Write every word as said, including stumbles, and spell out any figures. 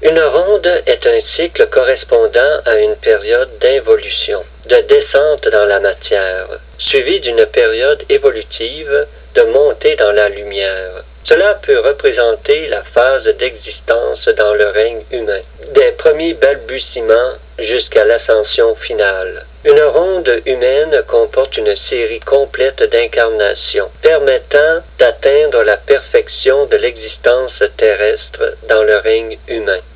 Une ronde est un cycle correspondant à une période d'involution, de descente dans la matière, suivi d'une période évolutive de montée dans la lumière. Cela peut représenter la phase d'existence dans le règne humain, des premiers balbutiements jusqu'à l'ascension finale. Une ronde humaine comporte une série complète d'incarnations, permettant d'atteindre la perfection de l'existence terrestre dans le règne humain.